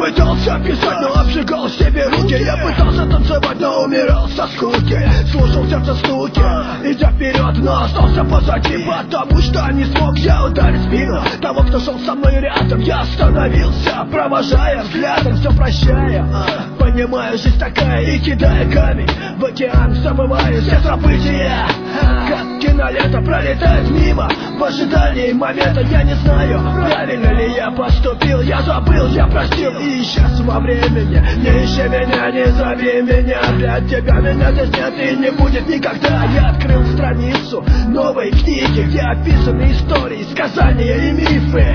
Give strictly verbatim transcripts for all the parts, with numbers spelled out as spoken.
пытался писать, но обжигал себе руки. Я пытался танцевать, но умирал со скуки. Слушал сердце стуки, идя вперед, но остался позади, потому что не смог я ударить спину того, кто шел со мной рядом. Я остановился, провожая взглядом, все прощая. Понимаю, жизнь такая, и кидая камень в океан, забываю все события. Как кинолента пролетает мимо, в ожидании момента. Я не знаю, правильно ли я поступил. Я забыл, я простил и исчез во времени. Не ищи меня, не зови меня, для тебя меня здесь нет и не будет никогда. Я открыл страницу новой книги, где описаны истории, сказания и мифы.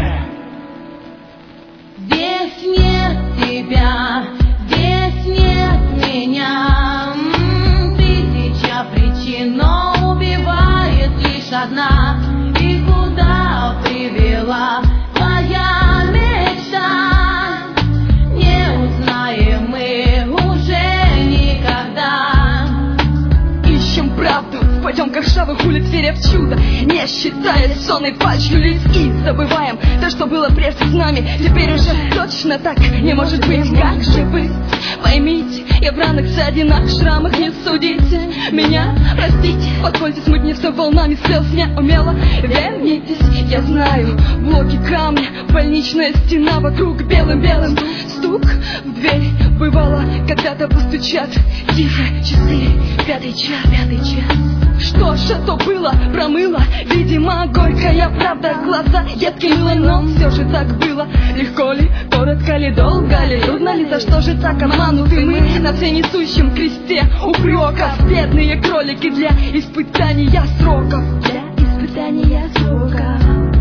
Здесь нет тебя, здесь нет меня. М-м, тысяча причин, но убивает лишь одна. И куда привела твоя мечта? Не узнаем мы уже никогда. Ищем правду в потемках ржавых улиц, веря в чудо, не считая сонной фальшью лиц. И забываем то, что было прежде с нами. Теперь уже точно так не может быть. Как же быть? Поймите, я в ранах ссадинах, шрамах, не судите меня, простите. Позвольте смыть мне все волнами слез, не умело вернитесь. Я знаю, блоки камня, больничная стена вокруг белым-белым. Стук в дверь, бывало, когда-то постучат. Тихо, часы, пятый час, пятый час. Что ж это было, промыло, видимо, горькая правда. Глаза едким мылом, но все же так было. Легко ли, коротко ли, долго ли, трудно ли, за что же так обмануты мы на всенесущем кресте упреков? Бедные кролики для испытания сроков, для испытания сроков.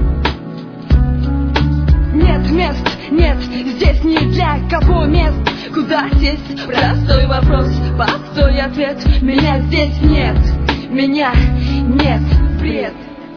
Нет мест, нет, здесь не для кого мест. Куда сесть? Простой вопрос, простой ответ. Меня здесь нет, меня нет, бред.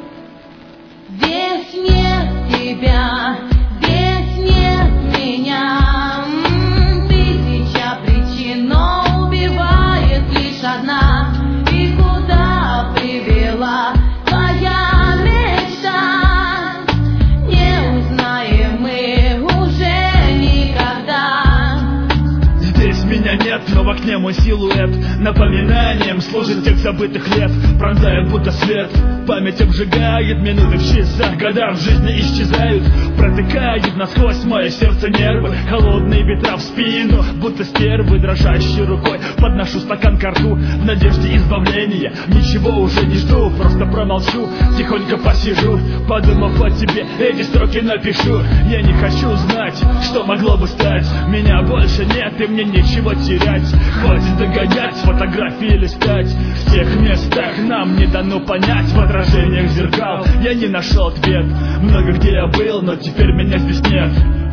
Здесь нет тебя, здесь нет меня. М-м, тысяча причин, но убивает лишь одна. И куда привела твоя мечта? Не узнаем мы уже никогда. Здесь меня нет, но в окне мой силуэт напоминанием служит тех забытых лет. Пронзает будто свет, память обжигает минуты в часах, года в жизни исчезают. Протыкает насквозь мое сердце нервы, холодные ветра в спину, будто стервы. Дрожащей рукой подношу стакан ко рту в надежде избавления. Ничего уже не жду, просто промолчу, тихонько посижу, подумав о тебе, эти строки напишу. Я не хочу знать, что могло бы стать. Меня больше нет и мне нечего терять. Хватит догонять, фотографии листать. В тех местах нам не дано понять. В отражениях зеркал я не нашел ответ. Много где я был, но теперь меня здесь нет.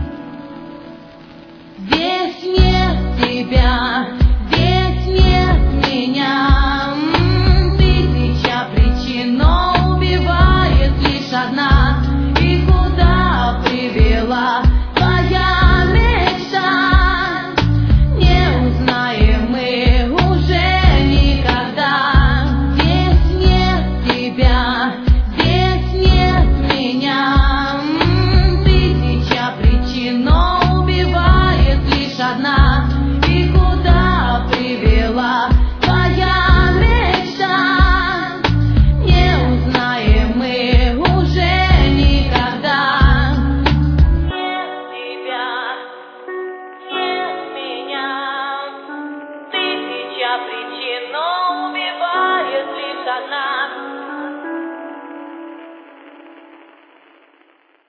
Здесь нет тебя, здесь нет меня. М-м, тысяча причин, но убивает лишь одна. И куда привела твоя мечта? Не узнаем мы уже никогда. Здесь нет тебя, здесь нет меня. М-м, тысяча причин, но убивает лишь одна. И куда привела твоя мечта? Не узнаем мы уже никогда. Нет тебя, нет меня. Тысяча причин, но убивает лишь одна.